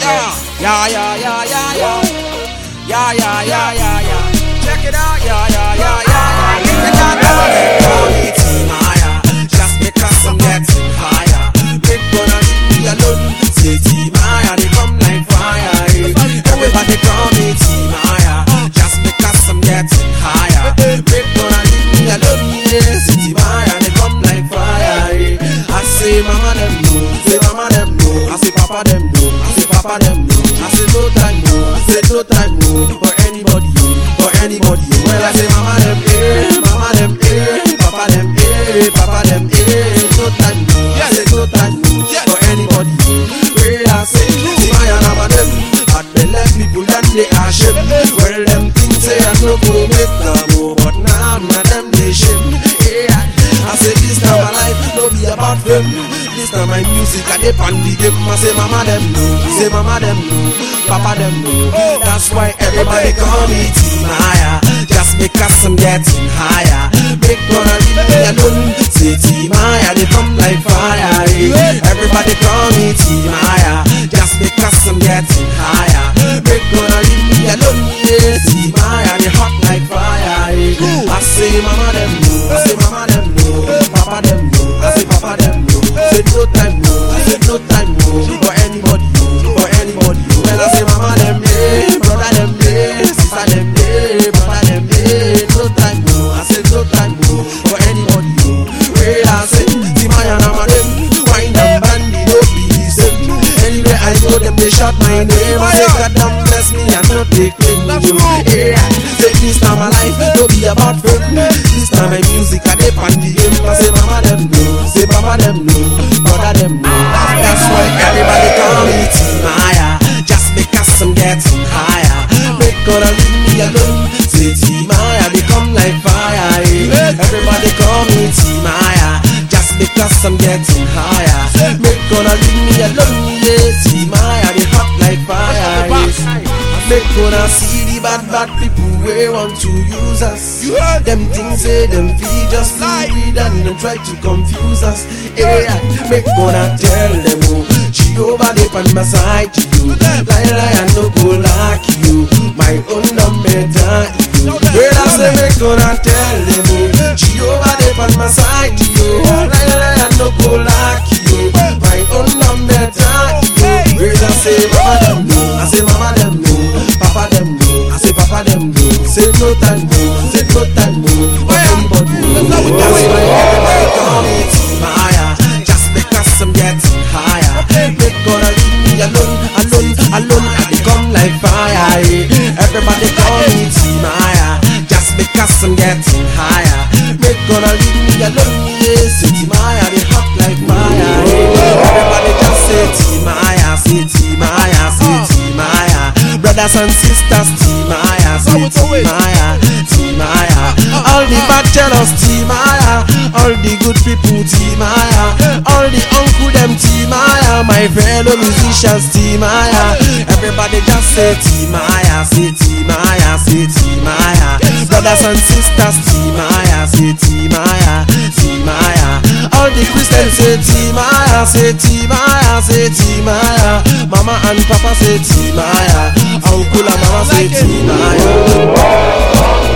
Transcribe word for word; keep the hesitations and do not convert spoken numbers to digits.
Yeah, yeah, yeah, yeah, yeah. Yeah, yeah, yeah, yeah, yeah. Check it out. Yeah, yeah, yeah, yeah, yeah. Check it out. They call me Timaya, just because I'm getting higher. They gonna leave me alone. Say Timaya, they come like fire. Everybody call me Timaya, just because I'm getting higher. They gonna leave me alone. Yeah, say Timaya, they come like fire. I say mama them know, say mama them know. I say papa them know, I say papa them know. I say no time no, I say no time no for anybody, for anybody. Well I say mama them eh, mama them eh, papa them eh, papa them eh. No time no, I say no time no for anybody. Well I say see my mama them, but they let people that they are shame. Well them things say I no go make them, but now now them they shame. Yeah, I say this time my life no be about them. This time my music I dey pan the game. I say mama them know, say mama them know, papa them know. That's why everybody call me Timaya, just because I'm getting higher. Make gonna leave me alone. Say Timaya, they come like fire. Everybody call me Timaya, just because I'm getting higher. Make gonna leave me alone. Yeah, Timaya, they hot like fire. I say mama them know, I say mama them know, papa them know, I say papa them know. Say no time no, I say no time no for anybody, for anybody. Well I say mama them eh, brother them eh, sister them eh, brother them eh. No time no, I say no time no for anybody. Well I say Timaya mama them, wine them bandy no be the same. Anywhere I go them they shout my name. I say God damn bless me and not take me. Yeah, say this time my life no be about fame. This time my music I dey pan the game. I say mama them know, say papa them know, brother them know. That's why everybody call me Timaya, just because I'm getting higher. Make gonna leave me alone. Say Timaya, they come like fire. Everybody call me Timaya, just because I'm getting higher. Make gonna leave me alone. Yeah, Timaya, they hot like fire. Make gonna see the bad bad people we want to use us. You heard them things say them feel just like weed and them try to confuse us. Yeah, make gonna tell them oh, Jehovah they on my side to you. Lie lie I no go like you, my own number down you. Well I say make gonna tell them oh, Jehovah they on my side to you. Lie lie I no go like you, my own number down you. Well I say mama them know, I say mama them know, papa them know, I say papa them know. Say no time no, say no time no for anybody. That's why everybody call me Timaya, just because I'm getting higher. Make gonna leave me alone, alone, alone. I become like fire. Everybody call me Timaya, just because I'm getting higher. Make gonna leave me alone. Yeah, say Timaya, they hot like fire. Everybody just say Timaya, say Timaya, say Timaya. Brothers and sisters, Timaya, say Timaya, Timaya. All the bachelors, Timaya. All the good people, Timaya. All the uncle them, Timaya. My fellow musicians, Timaya. Everybody just say Timaya, say Timaya, say Timaya. Brothers and sisters, Timaya, say Timaya, Timaya. All the Christians say Timaya, say Timaya, say Timaya. Mama and Papa say Timaya. Uncle and Mama say Timaya.